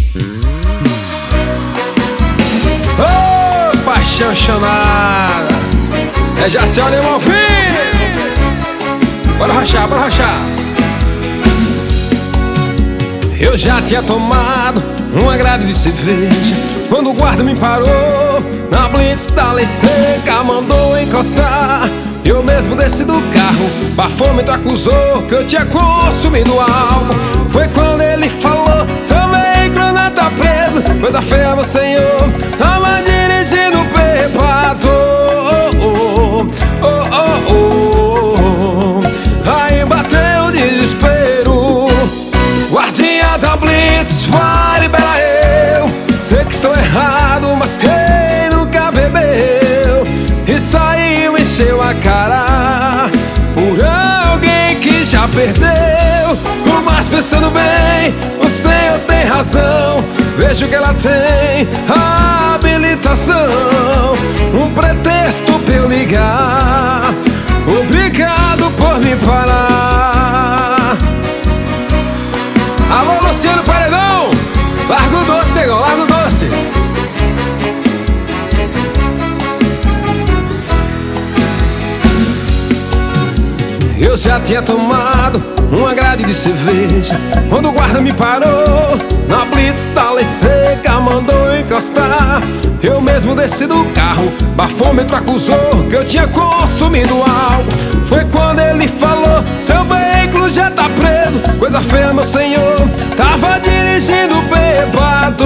Ô, paixão chonada, é Jaci Alemão ao vivo. Bora rachar, bora rachar. Eu já tinha tomado uma grade de cerveja quando o guarda me parou na blitz da lei seca, mandou encostar. Eu mesmo desci do carro, bafômetro acusou que eu tinha consumido álcool. Foi quando ele falou: seu veículo não tá preso, coisa feia meu senhor, tava dirigindo bêbado. Aí bateu o desespero, guardinha da blitz, vai liberar eu. Sei que estou errado, mas quem nunca bebeu e saiu, encheu a cara por alguém que já perdeu. Mas pensando bem, o senhor tem razão. Vejo que ela tem habilitação, um pretexto pra eu ligar. Obrigado por me parar. Alô, Luciano Paredão, larga o doce, negão, larga o doce. Eu já tinha tomado uma grade de cerveja quando o guarda me parou na blitz da lei seca, mandou encostar. Eu mesmo desci do carro, bafômetro acusou que eu tinha consumido álcool. Foi quando ele falou: seu veículo já tá preso, coisa feia meu senhor, tava dirigindo bêbado.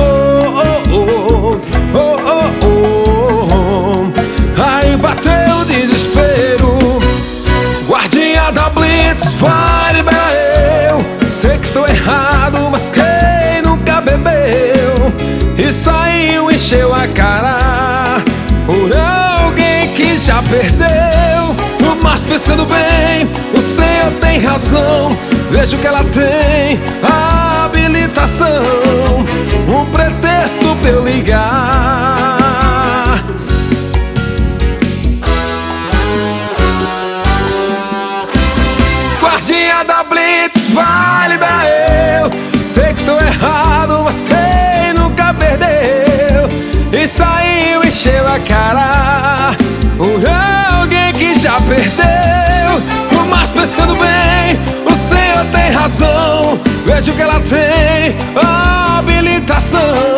Aí bateu o desespero, guardinha da blitz, vai liberar eu. Sei que estou errado, mas quem nunca bebeu e saiu, encheu a cara por alguém que já perdeu. Mas pensando bem, o senhor tem razão. Vejo que ela tem habilitação, um pretexto pra eu ligar. Guardinha da blitz, vai liberar eu. Sei que estou errado, mas quem nunca perdeu e saiu, encheu a cara por alguém que já perdeu. Mas pensando bem, o senhor tem razão. Vejo que ela tem habilitação,